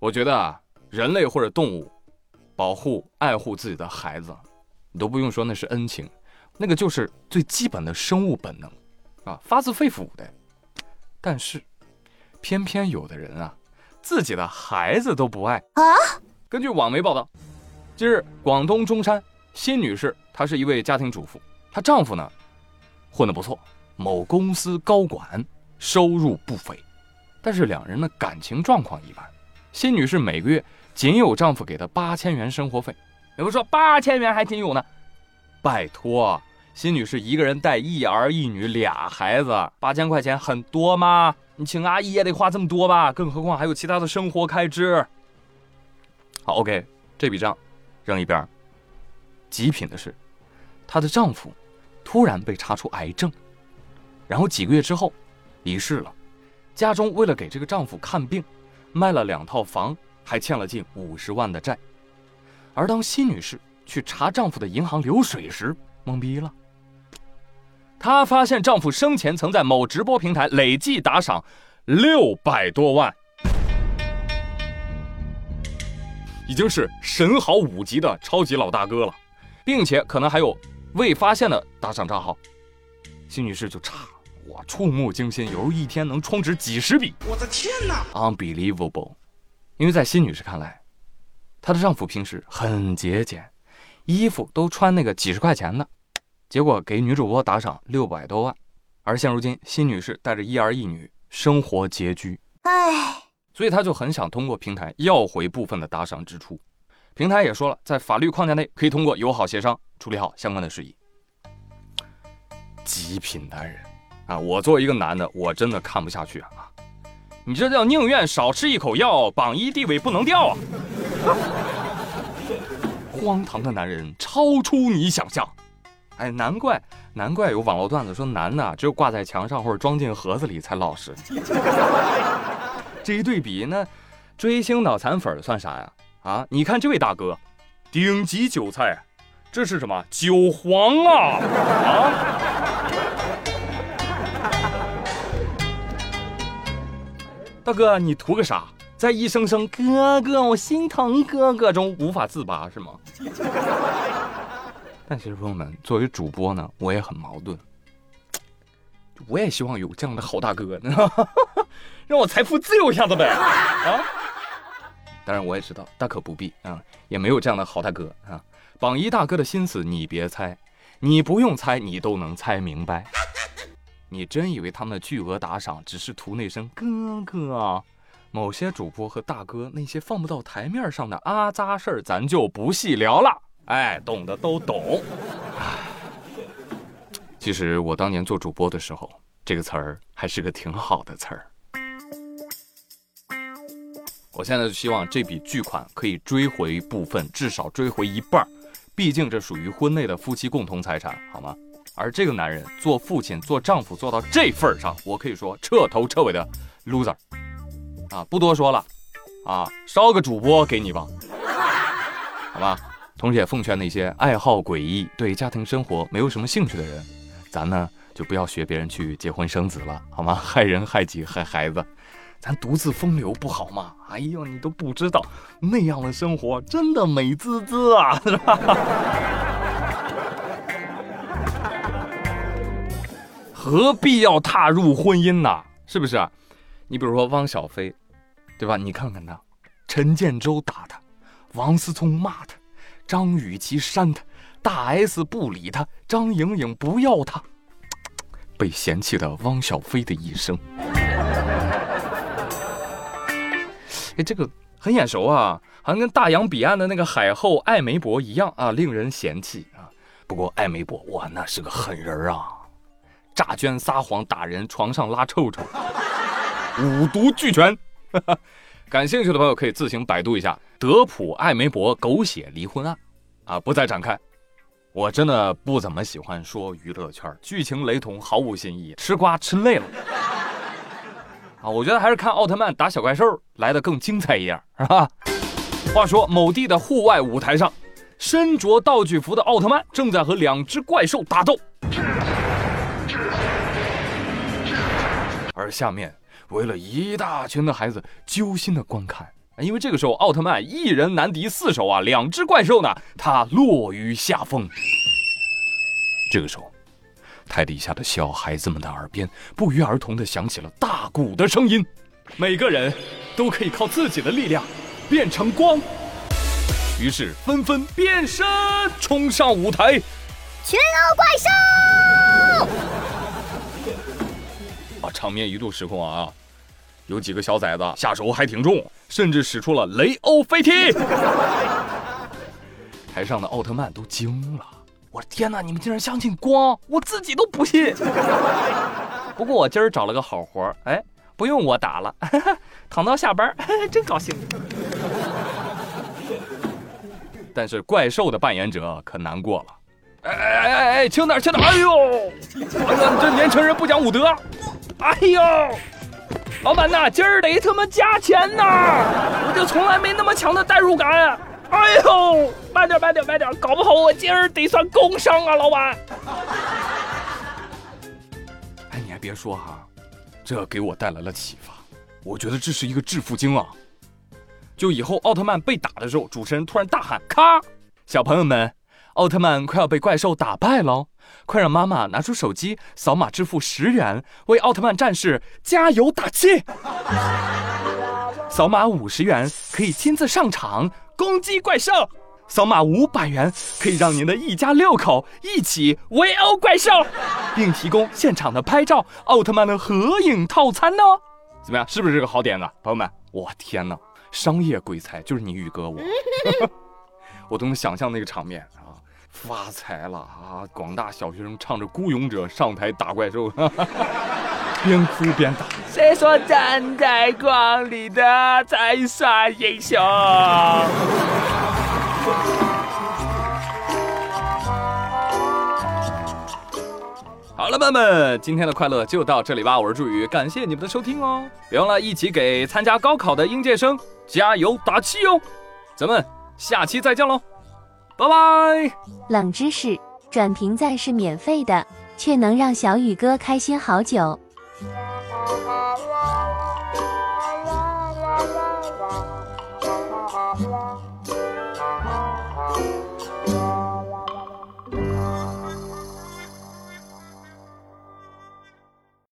我觉得啊，人类或者动物保护爱护自己的孩子，你都不用说那是恩情，那个就是最基本的生物本能啊，发自肺腑的。但是偏偏有的人啊，自己的孩子都不爱啊。根据网媒报道，近日广东中山辛女士，她是一位家庭主妇，她丈夫呢混得不错，某公司高管，收入不菲，但是两人的感情状况一般。辛女士每个月仅有丈夫给她8000元生活费，有人说8000元还仅有呢，拜托，辛女士一个人带一儿一女俩孩子，8000块钱很多吗？你请阿姨也得花这么多吧，更何况还有其他的生活开支。好 ，OK， 这笔账扔一边。极品的是，她的丈夫突然被查出癌症，然后几个月之后离世了。家中为了给这个丈夫看病，卖了2套房，还欠了近50万的债。而当辛女士去查丈夫的银行流水时，懵逼了。她发现丈夫生前曾在某直播平台累计打赏600多万，已经是神豪5级的超级老大哥了，并且可能还有未发现的打赏账号。辛女士就差，哇，触目惊心，有时候一天能充值几十笔，我的天哪 ，unbelievable！ 因为在辛女士看来，她的丈夫平时很节俭，衣服都穿那个几十块钱的，结果给女主播打赏600多万，而现如今辛女士带着一儿一女，生活拮据，所以她就很想通过平台要回部分的打赏支出。平台也说了，在法律框架内可以通过友好协商处理好相关的事宜。极品男人啊！我作为一个男的，我真的看不下去啊！你这叫宁愿少吃一口药，榜一地位不能掉啊！荒唐的男人超出你想象。哎，难怪有网络段子说男的只有挂在墙上或者装进盒子里才老实。这一对比呢，追星脑残粉算啥呀？啊，你看这位大哥，顶级韭菜，这是什么韭黄啊？啊！大哥，你图个啥？在一声声哥哥我心疼哥哥中无法自拔是吗？但其实朋友们，作为主播呢，我也很矛盾，我也希望有这样的好大哥，让我财富自由一下子呗啊！当然我也知道大可不必啊，也没有这样的好大哥啊。榜一大哥的心思你别猜，你不用猜，你都能猜明白。你真以为他们的巨额打赏只是图那声哥哥啊？某些主播和大哥那些放不到台面上的阿杂事儿，咱就不细聊了。哎，懂的都懂。其实我当年做主播的时候，这个词儿还是个挺好的词儿。我现在就希望这笔巨款可以追回部分，至少追回一半，毕竟这属于婚内的夫妻共同财产，好吗？而这个男人做父亲做丈夫做到这份上，我可以说彻头彻尾的 loser 啊！不多说了啊，烧个主播给你吧，好吧？同时也奉劝那些爱好诡异对家庭生活没有什么兴趣的人，咱呢就不要学别人去结婚生子了，好吗？害人害己害孩子，咱独自风流不好吗？哎呦，你都不知道那样的生活真的美滋滋啊，是吧？何必要踏入婚姻呢？是不是？你比如说汪小菲，对吧？你看看他，陈建州打他，王思聪骂他，张雨绮删他，大 S 不理他，张颖颖不要他，被嫌弃的汪小菲的一生。哎，这个很眼熟啊，好像跟大洋彼岸的那个海后艾梅伯一样啊，令人嫌弃啊。不过艾梅伯，哇，那是个狠人啊！诈捐撒谎打人，床上拉臭臭，五毒俱全。感兴趣的朋友可以自行百度一下德普艾梅伯狗血离婚案啊，不再展开。我真的不怎么喜欢说娱乐圈，剧情雷同，毫无新意，吃瓜吃累了啊！我觉得还是看奥特曼打小怪兽来的更精彩一点，是吧？话说某地的户外舞台上，身着道具服的奥特曼正在和2只怪兽打斗。而下面围了一大群的孩子揪心的观看， 因为这个时候奥特曼一人难敌4手啊，2只怪兽呢，他落于下风。这个时候，台底下的小孩子们的耳边不约而同地响起了大鼓的声音，每个人都可以靠自己的力量变成光，于是纷纷变身冲上舞台。 群殴怪兽！ 场面一度失控啊！有几个小崽子下手还挺重，甚至使出了雷欧飞踢。台上的奥特曼都惊了，我的天哪，你们竟然相信光，我自己都不信。不过我今儿找了个好活，不用我打了，躺到下班，真高兴。但是怪兽的扮演者可难过了。轻点，轻点！哎呦，这年轻人不讲武德！哎呦，老板呐，今儿得他妈加钱呐！我就从来没那么强的代入感。哎呦，慢点，搞不好我今儿得算工伤啊，老板。你还别说哈，这给我带来了启发。我觉得这是一个致富经啊！就以后奥特曼被打的时候，主持人突然大喊：“咔！小朋友们！”奥特曼快要被怪兽打败了，快让妈妈拿出手机扫码支付10元，为奥特曼战士加油打气。扫码50元可以亲自上场攻击怪兽，扫码500元可以让您的一家6口一起围殴怪兽，并提供现场的拍照奥特曼的合影套餐呢。怎么样，是不是个好点子，朋友们？我天哪，商业鬼才就是你宇哥我。我都能想象那个场面啊，发财了啊！广大小学生唱着《孤勇者》上台打怪兽，边哭边打。谁说站在光里的才算英雄？好了，朋友们，今天的快乐就到这里吧。我是祝宇，感谢你们的收听哦！别忘了一起给参加高考的应届生加油打气哦！咱们下期再见喽，拜拜！ 冷知识，转评赞是免费的，却能让小宇哥开心好久。